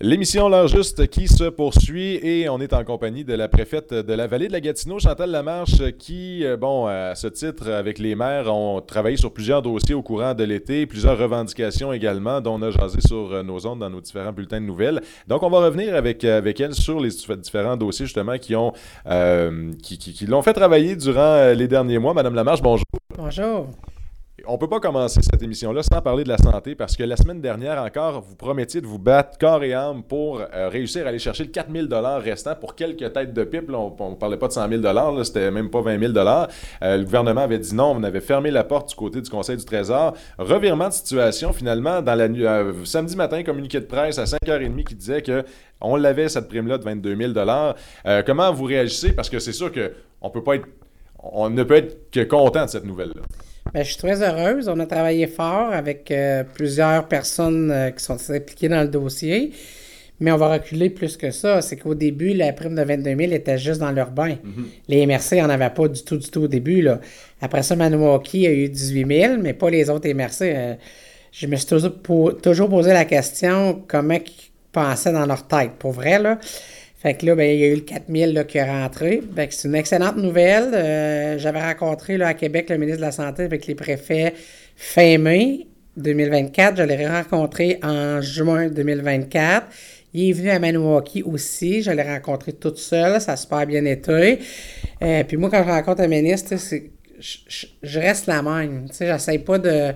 L'émission L'heure juste qui se poursuit et on est en compagnie de la préfète de la vallée de la Gatineau, Chantal Lamarche, qui, à ce titre, avec les maires, ont travaillé sur plusieurs dossiers au courant de l'été, plusieurs revendications également, dont on a jasé sur nos ondes dans nos différents bulletins de nouvelles. Donc, on va revenir avec elle sur les différents dossiers, justement, qui l'ont fait travailler durant les derniers mois. Madame Lamarche, bonjour. Bonjour. On ne peut pas commencer cette émission-là sans parler de la santé parce que la semaine dernière encore, vous promettiez de vous battre corps et âme pour réussir à aller chercher le 4 000 restant pour quelques têtes de pipe. Là, on ne parlait pas de 100 000 là, c'était même pas 20 000 Le gouvernement avait dit non, on avait fermé la porte du côté du Conseil du Trésor. Revirement de situation finalement dans la nuit, samedi matin, communiqué de presse à 5h30 qui disait que on l'avait cette prime-là de 22 000 Comment vous réagissez? Parce que c'est sûr on ne peut être que content de cette nouvelle-là. Bien, je suis très heureuse. On a travaillé fort avec plusieurs personnes qui sont impliquées dans le dossier. Mais on va reculer plus que ça. C'est qu'au début, la prime de 22 000 était juste dans l'urbain. Les MRC n'en avaient pas du tout au début, là. Après ça, Maniwaki a eu 18 000, mais pas les autres MRC. Je me suis toujours posé la question comment ils pensaient dans leur tête. Pour vrai, là. Fait que là, ben, il y a eu le 4 000 là, qui est rentré. Fait que c'est une excellente nouvelle. J'avais rencontré là, à Québec le ministre de la Santé avec les préfets fin mai 2024. Je l'ai rencontré en juin 2024. Il est venu à Maniwaki aussi. Je l'ai rencontré toute seule. Ça a super bien été. Puis moi, quand je rencontre un ministre, je reste la même. Tu sais, j'essaie pas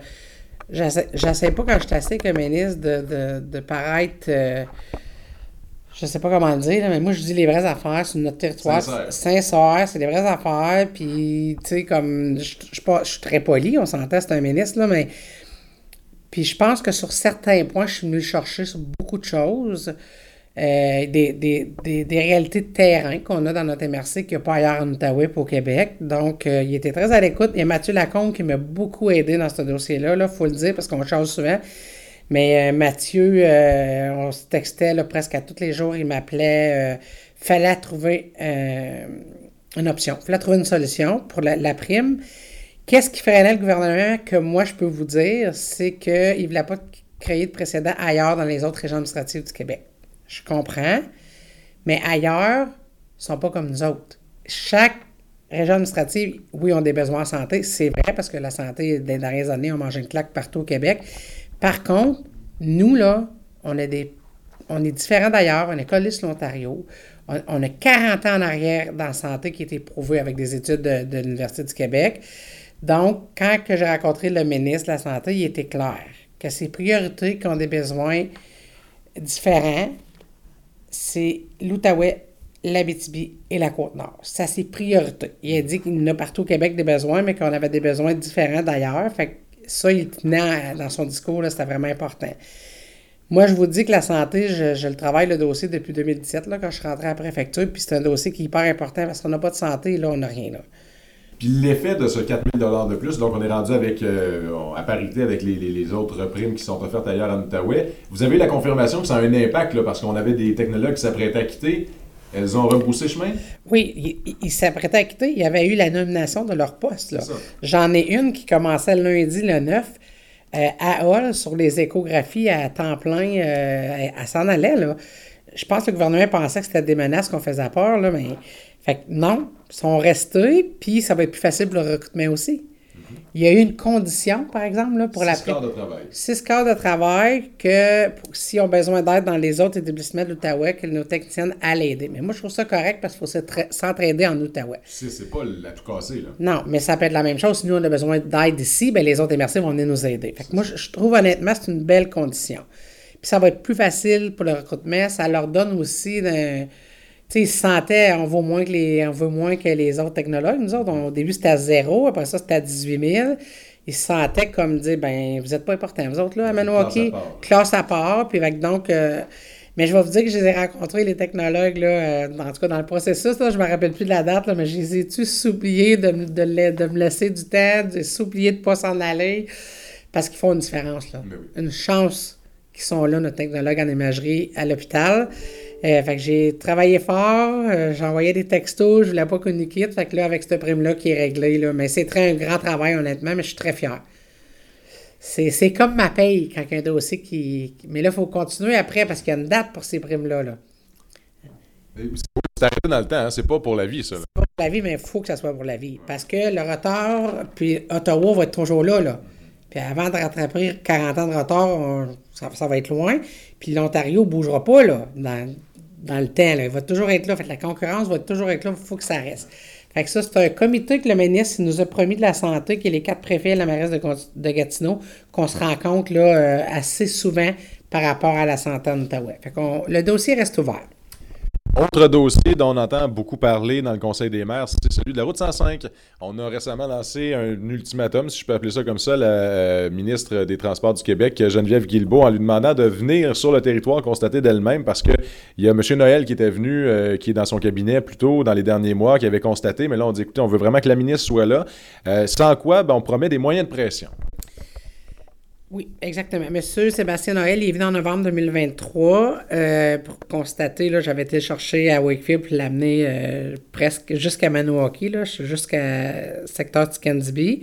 quand je suis assis avec un ministre de paraître... je sais pas comment le dire, là, mais moi, je dis les vraies affaires sur notre territoire. Sincère, c'est les vraies affaires. Puis, tu sais, comme, je suis très poli, on s'entend, c'est un ministre, là, mais. Puis, je pense que sur certains points, je suis venu le chercher sur beaucoup de choses. Des réalités de terrain qu'on a dans notre MRC qu'il n'y a pas ailleurs en Outaouais et au Québec. Donc, il était très à l'écoute. Il y a Mathieu Lacombe qui m'a beaucoup aidé dans ce dossier-là, il faut le dire, parce qu'on le change souvent. Mais Mathieu, on se textait là, presque à tous les jours, il m'appelait. Fallait trouver une option, fallait trouver une solution pour la prime. Qu'est-ce qui freinait le gouvernement que moi je peux vous dire, c'est qu'il ne voulait pas créer de précédent ailleurs dans les autres régions administratives du Québec. Je comprends, mais ailleurs, ils ne sont pas comme nous autres. Chaque région administrative, oui, ont des besoins en santé, c'est vrai, parce que la santé, des dernières années, on mange une claque partout au Québec. Par contre, nous, là, on est différents d'ailleurs. On est collés sur l'Ontario. On a 40 ans en arrière dans la santé qui a été prouvé avec des études de l'Université du Québec. Donc, quand que j'ai rencontré le ministre de la Santé, il était clair que ses priorités qui ont des besoins différents, c'est l'Outaouais, l'Abitibi et la Côte-Nord. C'est ses priorités. Il a dit qu'il y en a partout au Québec des besoins, mais qu'on avait des besoins différents d'ailleurs. Fait que ça, il tenait dans son discours, là, c'était vraiment important. Moi, je vous dis que la santé, je le travaille le dossier depuis 2017, là, quand je suis rentré à la préfecture, puis c'est un dossier qui est hyper important parce qu'on n'a pas de santé, là, on n'a rien. Là. Puis l'effet de ce 4 000 de plus, donc on est rendu à parité avec les autres primes qui sont offertes ailleurs en Outaouais. Vous avez eu la confirmation que ça a un impact, là, parce qu'on avait des technologues qui s'apprêtaient à quitter. Elles ont rebroussé chemin? Oui, ils s'apprêtaient à quitter. Il y avait eu la nomination de leur poste. Là. J'en ai une qui commençait lundi le 9 à Hall sur les échographies à temps plein. Elle s'en allait. Là. Je pense que le gouvernement pensait que c'était des menaces qu'on faisait peur, là, mais fait que non, ils sont restés, puis ça va être plus facile pour le recrutement aussi. Il y a eu une condition, par exemple, là, pour 6 quarts de travail. 6 quarts de travail que s'ils ont besoin d'aide dans les autres établissements de l'Outaouais, que nos techniciennes allaient aider. Mais moi, je trouve ça correct parce qu'il faut s'entraider en Outaouais. C'est pas la tout cassée, là. Non, mais ça peut être la même chose. Si nous, on a besoin d'aide ici, bien, les autres MRC vont venir nous aider. Fait que moi, je trouve honnêtement, c'est une belle condition. Puis ça va être plus facile pour le recrutement. Ça leur donne aussi... Tu sais, ils se sentaient, on veut moins que les autres technologues. Nous autres, au début, c'était à 0, après ça, c'était à 18 000. Ils se sentaient comme dire, ben, vous n'êtes pas importants. Vous autres, là, à Maniwaki, classe à part. Puis, donc, mais je vais vous dire que je les ai rencontrés, les technologues, là, en tout cas, dans le processus, là, je ne me rappelle plus de la date, là, mais je les ai-tu suppliés de me laisser du temps, suppliés de ne pas s'en aller, parce qu'ils font une différence, là. Oui. Une chance qu'ils sont là, nos technologues en imagerie, à l'hôpital. Fait que j'ai travaillé fort, j'envoyais des textos, je voulais pas qu'on nous quitte. Fait que là, avec cette prime-là qui est réglée, là, mais c'est un grand travail, honnêtement, mais je suis très fière. C'est comme ma paye quand il y a un dossier Mais là, il faut continuer après parce qu'il y a une date pour ces primes-là. Là. C'est arrêté dans le temps, hein? C'est pas pour la vie, ça. Là. C'est pas pour la vie, mais il faut que ça soit pour la vie. Parce que le retard, puis Ottawa va être toujours là, là. Puis avant de rattraper 40 ans de retard, ça va être loin. Puis l'Ontario ne bougera pas, là, dans le temps. Là. Il va toujours être là. Fait que la concurrence va toujours être là. Il faut que ça reste. Fait que ça, c'est un comité que le ministre nous a promis de la santé, qui est les 4 préfets de la mairesse de Gatineau, qu'on se rencontre là, assez souvent par rapport à la santé en Outaouais. Fait que le dossier reste ouvert. Autre dossier dont on entend beaucoup parler dans le Conseil des maires, c'est celui de la route 105. On a récemment lancé un ultimatum, si je peux appeler ça comme ça, la ministre des Transports du Québec, Geneviève Guilbeault, en lui demandant de venir sur le territoire constater d'elle-même, parce qu'il y a M. Noël qui était venu, qui est dans son cabinet plus tôt dans les derniers mois, qui avait constaté, mais là on dit, écoutez, on veut vraiment que la ministre soit là, sans quoi, on promet des moyens de pression. Oui, exactement. Monsieur Sébastien Noël il est venu en novembre 2023 pour constater, là, j'avais été le chercher à Wakefield pour l'amener presque jusqu'à Maniwaki, là, jusqu'à secteur Ticandibi.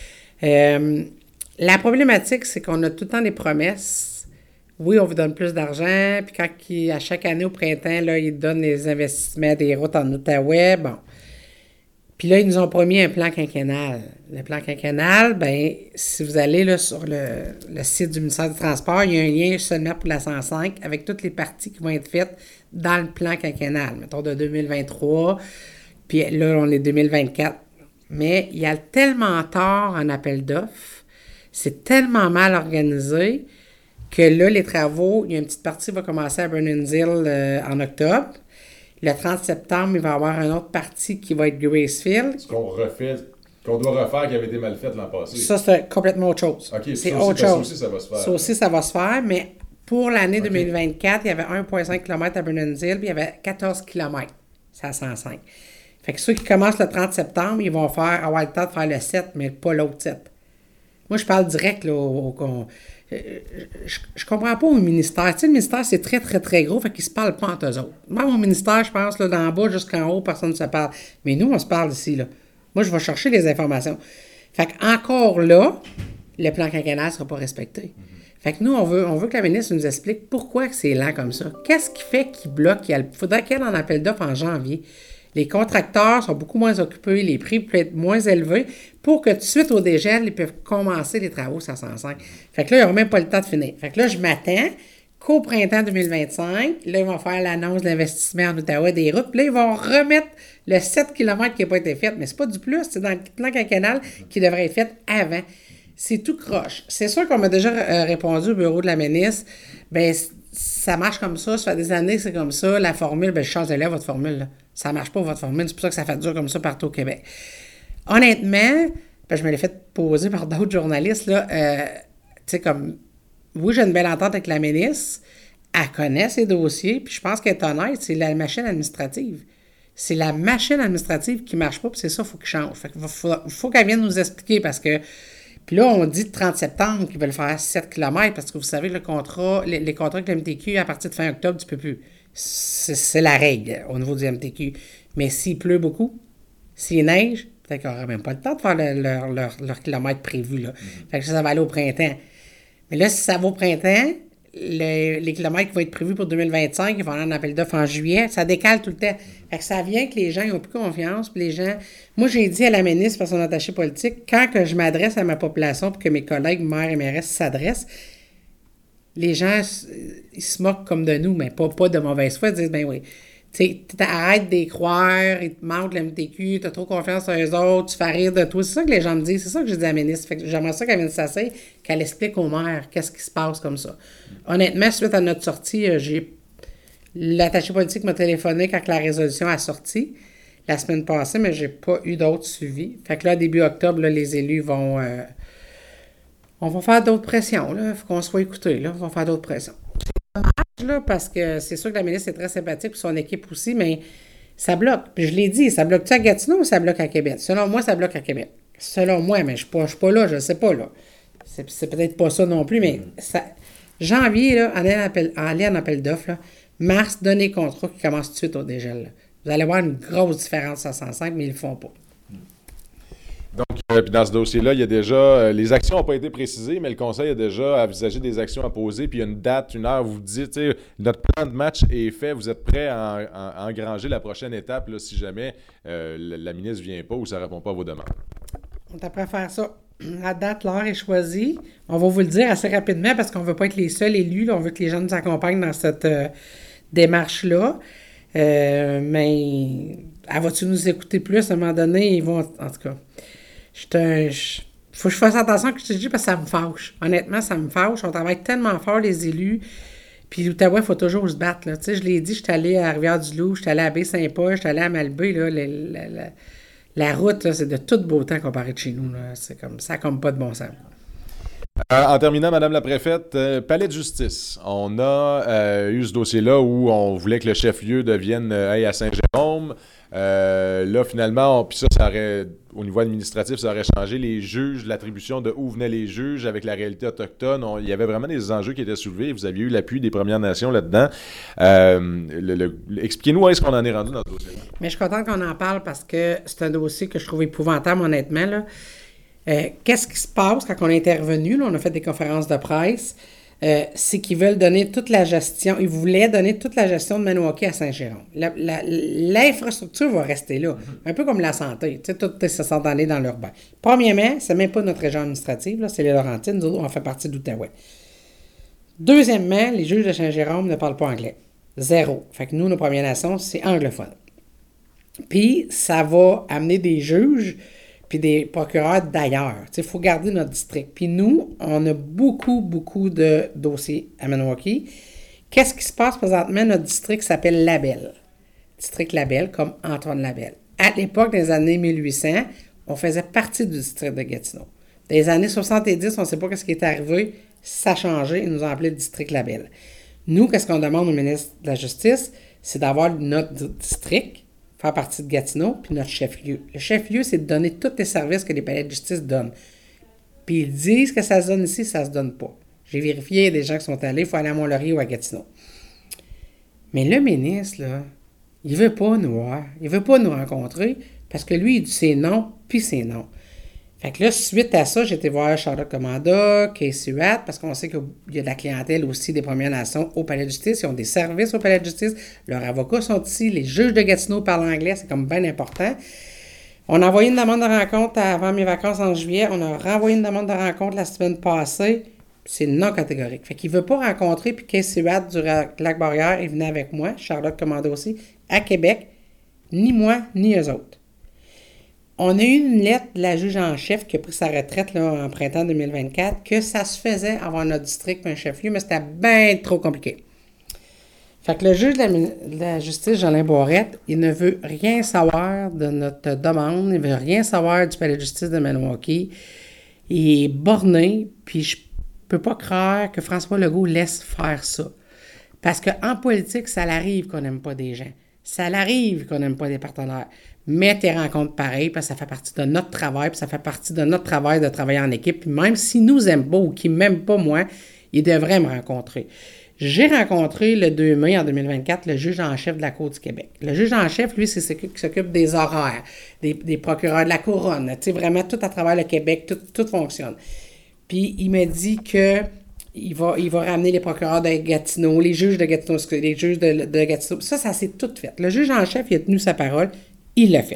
La problématique, c'est qu'on a tout le temps des promesses. Oui, on vous donne plus d'argent, puis quand à chaque année au printemps, là, ils donnent les investissements des routes en Outaouais, bon. Puis là, ils nous ont promis un plan quinquennal. Le plan quinquennal, bien, si vous allez là, sur le site du ministère du Transport, il y a un lien seulement pour la 105 avec toutes les parties qui vont être faites dans le plan quinquennal, mettons de 2023, puis là, on est 2024. Mais il y a tellement tard en appel d'offres, c'est tellement mal organisé que là, les travaux, il y a une petite partie qui va commencer à Burnham-Hill en octobre. Le 30 septembre, il va y avoir une autre partie qui va être Gracefield. Ce qu'on doit refaire qui avait été mal fait l'an passé. Ça, c'est complètement autre chose. OK, c'est autre chose. Ça aussi, ça va se faire. Ça aussi, ça va se faire, mais pour l'année 2024, il y avait 1,5 km à Burnham-Hill, puis il y avait 14 km. C'est à 105. Fait que ceux qui commencent le 30 septembre, ils vont avoir le temps de faire le 7, mais pas l'autre 7. Moi, je parle direct là, je comprends pas au ministère. Tu sais, le ministère, c'est très, très, très gros, fait qu'ils se parlent pas entre eux autres. Même au ministère, je pense, là, d'en bas jusqu'en haut, personne ne se parle. Mais nous, on se parle ici, là. Moi, je vais chercher les informations. Fait qu'encore là, le plan quinquennal ne sera pas respecté. Fait que nous, on veut que la ministre nous explique pourquoi c'est lent comme ça. Qu'est-ce qui fait qu'il bloque? Il faudrait qu'elle en appelle d'offres en janvier. Les contracteurs sont beaucoup moins occupés, les prix peuvent être moins élevés pour que tout de suite au dégel, ils peuvent commencer les travaux sur 105. Fait que là, ils n'auront même pas le temps de finir. Fait que là, je m'attends qu'au printemps 2025, là, ils vont faire l'annonce de l'investissement en Outaouais des routes, puis là, ils vont remettre le 7 km qui n'a pas été fait, mais c'est pas du plus, c'est dans le plan quinquennal qui devrait être fait avant. C'est tout croche. C'est sûr qu'on m'a déjà répondu au bureau de la ministre, bien, ça marche comme ça fait des années c'est comme ça, la formule, bien, je change de là, votre formule, là. Ça ne marche pas, votre formule, c'est pour ça que ça fait dur comme ça partout au Québec. Honnêtement, ben, je me l'ai fait poser par d'autres journalistes, là, tu sais, comme, oui, j'ai une belle entente avec la ministre, elle connaît ses dossiers, puis je pense qu'elle est honnête, c'est la machine administrative. C'est la machine administrative qui ne marche pas, puis c'est ça, il faut qu'il change. Fait qu'il faut qu'elle vienne nous expliquer, parce que puis là, on dit le 30 septembre qu'ils veulent faire 7 km parce que vous savez, les contrats avec le MTQ, à partir de fin octobre, tu ne peux plus. C'est la règle au niveau du MTQ. Mais s'il pleut beaucoup, s'il neige, peut-être qu'ils n'auront même pas le temps de faire leur kilomètre prévu. Là. Fait que ça va aller au printemps. Mais là, si ça va au printemps, les kilomètres qui vont être prévus pour 2025, ils vont aller en appel d'offres en juillet, ça décale tout le temps. Fait que ça vient que les gens n'ont plus confiance, puis les gens... Moi, j'ai dit à la ministre, par son attaché politique, quand que je m'adresse à ma population, puis que mes collègues maires et mairesses s'adressent, les gens, ils se moquent comme de nous, mais pas de mauvaise foi, ils disent, ben oui, tu sais, arrête d'y croire, ils te mentent le MTQ, tu as trop confiance en eux autres, tu fais rire de toi. C'est ça que les gens me disent, c'est ça que j'ai dit à la ministre. Fait que j'aimerais ça qu'elle vienne s'asseoir, qu'elle explique aux maires qu'est-ce qui se passe comme ça. Honnêtement, suite à notre sortie, l'attaché politique m'a téléphoné quand la résolution a sorti la semaine passée, mais j'ai pas eu d'autres suivis. Fait que là, début octobre, là, les élus vont... on va faire d'autres pressions, là. Il faut qu'on soit écoutés, là. On va faire d'autres pressions. Là, parce que c'est sûr que la ministre est très sympathique, puis son équipe aussi, mais ça bloque. Puis je l'ai dit, ça bloque-tu à Gatineau ou ça bloque à Québec? Selon moi, ça bloque à Québec. Selon moi, mais je ne suis pas là, je ne sais pas, là. C'est peut-être pas ça non plus, mais ça, janvier, là, aller en appel d'offres, là, mars, donner contrat qui commence tout de suite au dégel. Là. Vous allez voir une grosse différence à 105, mais ils ne le font pas. Donc, Puis dans ce dossier-là, il y a déjà. Les actions n'ont pas été précisées, mais le conseil a déjà envisagé des actions à poser. Puis il y a une date, une heure, vous dites, tu sais, notre plan de match est fait, vous êtes prêts à engranger la prochaine étape là, si jamais la ministre ne vient pas ou ça ne répond pas à vos demandes. On est prêt à faire ça. La date, l'heure est choisie. On va vous le dire assez rapidement parce qu'on ne veut pas être les seuls élus. Là. On veut que les gens nous accompagnent dans cette démarche-là. Mais vas-tu nous écouter plus à un moment donné? Ils vont. En tout cas, faut que je fasse attention à ce que je te dis parce que ça me fâche. Honnêtement, ça me fâche. On travaille tellement fort, les élus. Puis l'Outaouais, il faut toujours se battre. Là. Tu sais, je l'ai dit, j'étais allé à Rivière-du-Loup, j'étais allé à Baie-Saint-Paul, j'étais allé à Malbaie. Là, la route, là, c'est de tout beau temps comparé de chez nous. Là. C'est comme ça, comme pas de bon sens. En terminant, Madame la préfète, palais de justice. On a eu ce dossier-là où on voulait que le chef-lieu devienne à Saint-Jérôme. Là, finalement, puis ça aurait, au niveau administratif, ça aurait changé les juges, l'attribution de où venaient les juges avec la réalité autochtone. Il y avait vraiment des enjeux qui étaient soulevés. Vous aviez eu l'appui des Premières Nations là-dedans. Expliquez-nous où est-ce qu'on en est rendu dans ce dossier-là. Mais je suis contente qu'on en parle parce que c'est un dossier que je trouve épouvantable, honnêtement. Là. Qu'est-ce qui se passe quand on est intervenu? Là, on a fait des conférences de presse. C'est qu'ils veulent donner toute la gestion. Ils voulaient donner toute la gestion de Maniwaki à Saint-Jérôme. L'infrastructure va rester là. Un peu comme la santé. Tu sais, tout se sont allés dans l'urbain. Premièrement, c'est même pas notre région administrative. Là, c'est les Laurentides. Nous autres, on fait partie d'Outaouais. Deuxièmement, les juges de Saint-Jérôme ne parlent pas anglais. Zéro. Fait que nous, nos Premières Nations, c'est anglophone. Puis, ça va amener des juges puis des procureurs d'ailleurs. Il faut garder notre district. Puis nous, on a beaucoup de dossiers à Maniwaki. Qu'est-ce qui se passe présentement? Notre district s'appelle Labelle. District Labelle, comme Antoine Labelle. À l'époque, dans les années 1800, on faisait partie du district de Gatineau. Dans les années 70, on ne sait pas ce qui est arrivé. Ça a changé. Ils nous ont appelé district Labelle. Nous, qu'est-ce qu'on demande au ministre de la Justice? C'est d'avoir notre district, faire partie de Gatineau, puis notre chef-lieu. Le chef-lieu, c'est de donner tous les services que les palais de justice donnent. Puis ils disent que ça se donne ici, ça ne se donne pas. J'ai vérifié, il y a des gens qui sont allés, il faut aller à Mont-Laurier ou à Gatineau. Mais le ministre, là, il veut pas nous voir, il veut pas nous rencontrer, parce que lui, il dit c'est non, puis c'est non. Fait que là, suite à ça, j'ai été voir Charlotte Commanda, Casey Watt, parce qu'on sait qu'il y a de la clientèle aussi des Premières Nations au Palais de justice. Ils ont des services au Palais de justice. Leurs avocats sont ici. Les juges de Gatineau parlent anglais. C'est comme bien important. On a envoyé une demande de rencontre avant mes vacances en juillet. On a renvoyé une demande de rencontre la semaine passée. C'est non catégorique. Fait qu'il ne veut pas rencontrer. Puis Casey Watt du Lac-Barrière, il venait avec moi, Charlotte Commanda aussi, à Québec. Ni moi, ni eux autres. On a eu une lettre de la juge en chef qui a pris sa retraite là, en printemps 2024 que ça se faisait avoir notre district et un chef-lieu, mais c'était bien trop compliqué. Fait que le juge de la justice, Jolin Boirette, il ne veut rien savoir de notre demande, il ne veut rien savoir du palais de justice de Maniwaki. Il est borné, puis je peux pas croire que François Legault laisse faire ça. Parce qu'en politique, ça l'arrive qu'on n'aime pas des gens. Ça l'arrive qu'on n'aime pas des partenaires. Mais tes rencontres pareilles, parce que ça fait partie de notre travail, puis ça fait partie de notre travail de travailler en équipe. Puis même s'ils nous aiment pas ou qu'ils m'aiment pas moi, ils devraient me rencontrer. J'ai rencontré le 2 mai en 2024 le juge en chef de la Cour du Québec. Le juge en chef, lui, c'est celui qui s'occupe des horaires, des procureurs de la couronne. Tu sais, vraiment, tout à travers le Québec, tout fonctionne. Puis il m'a dit que il va ramener les procureurs de Gatineau, les juges de Gatineau, les juges de Gatineau. Ça s'est tout fait. Le juge en chef, il a tenu sa parole. Il l'a fait.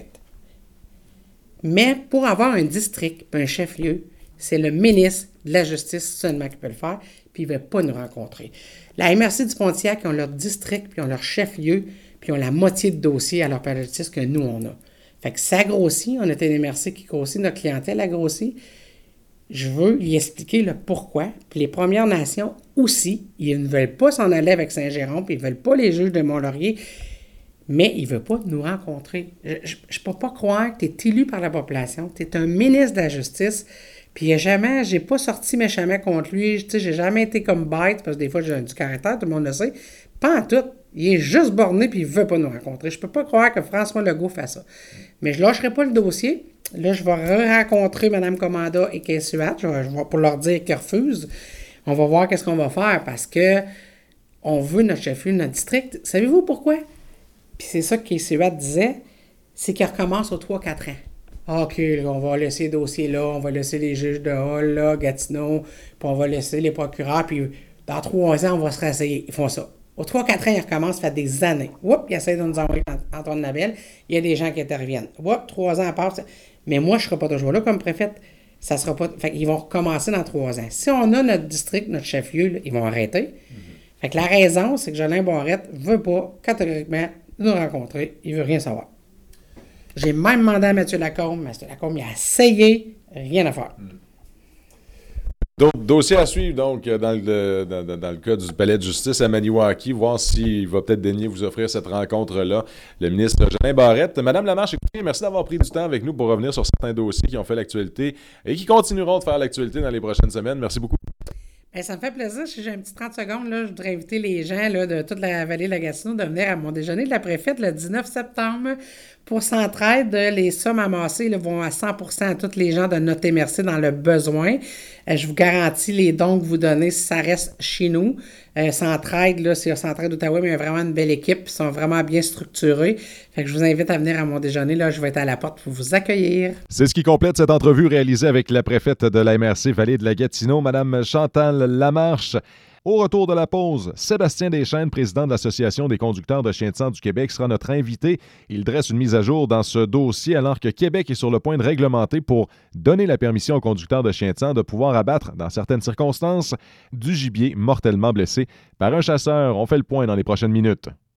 Mais pour avoir un district, un chef-lieu, c'est le ministre de la Justice seulement qui peut le faire, puis il ne veut pas nous rencontrer. La MRC du Pontiac, ils ont leur district, puis ils ont leur chef-lieu, puis ils ont la moitié de dossiers à leur palais de justice que nous, on a. Fait que ça grossit, on a une MRC qui grossit, notre clientèle a grossi. Je veux lui expliquer le pourquoi. Puis les Premières Nations aussi, ils ne veulent pas s'en aller avec Saint-Jérôme, puis ils ne veulent pas les juges de Mont-Laurier, mais il ne veut pas nous rencontrer. Je ne peux pas croire que tu es élu par la population, tu es un ministre de la Justice, puis j'ai pas sorti méchamment contre lui, tu sais, j'ai jamais été comme bête, parce que des fois j'ai du caractère, tout le monde le sait. Pas en tout. Il est juste borné, puis il ne veut pas nous rencontrer. Je ne peux pas croire que François Legault fait ça. Mais je ne lâcherai pas le dossier. Là, je vais rencontrer Mme Commanda et Casey Watt. Je vais pour leur dire qu'ils refusent. On va voir qu'est-ce qu'on va faire parce que on veut notre chef-lieu, notre district. Savez-vous pourquoi? Puis c'est ça que Casey Watt disait, c'est qu'il recommence aux 3-4 ans. OK, là, on va laisser les dossiers là, on va laisser les juges de Hall, là, Gatineau, puis on va laisser les procureurs, puis dans 3 ans, on va se réessayer. Ils font ça. Aux 3-4 ans, ils recommencent, ça fait des années. Oups, ils essayent de nous envoyer Antoine Labelle. Il y a des gens qui interviennent. Oups, 3 ans passent. Mais moi, je ne serai pas toujours là comme préfète. Ça sera pas. Fait qu'ils vont recommencer dans 3 ans. Si on a notre district, notre chef-lieu, là, ils vont arrêter. Fait que la raison, c'est que Jolin Barrette ne veut pas, catégoriquement, nous rencontrer. Il ne veut rien savoir. J'ai même demandé à Mathieu Lacombe. Mathieu Lacombe, il a essayé, rien à faire. D'autres dossiers à suivre, donc, dans le cas du palais de justice à Maniwaki, voir s'il va peut-être daigner vous offrir cette rencontre-là, le ministre Jolin Barrette. Madame Lamarche, écoutez, merci d'avoir pris du temps avec nous pour revenir sur certains dossiers qui ont fait l'actualité et qui continueront de faire l'actualité dans les prochaines semaines. Merci beaucoup. Bien, ça me fait plaisir. Si j'ai un petit 30 secondes, là, je voudrais inviter les gens là, de toute la vallée de la Gatineau de venir à mon déjeuner de la préfète le 19 septembre pour Centraide. Les sommes amassées là, vont à 100% à tous les gens de Notre Merci dans le besoin. Je vous garantis les dons que vous donnez, ça reste chez nous. Centraide, là, c'est Centraide d'Ottawa, mais il y a vraiment une belle équipe. Ils sont vraiment bien structurés. Fait que je vous invite à venir à mon déjeuner. Là, je vais être à la porte pour vous accueillir. C'est ce qui complète cette entrevue réalisée avec la préfète de la MRC Vallée de la Gatineau, Mme Chantal Lamarche. Au retour de la pause, Sébastien Deschênes, président de l'Association des conducteurs de chiens de sang du Québec, sera notre invité. Il dresse une mise à jour dans ce dossier alors que Québec est sur le point de réglementer pour donner la permission aux conducteurs de chiens de sang de pouvoir abattre, dans certaines circonstances, du gibier mortellement blessé par un chasseur. On fait le point dans les prochaines minutes.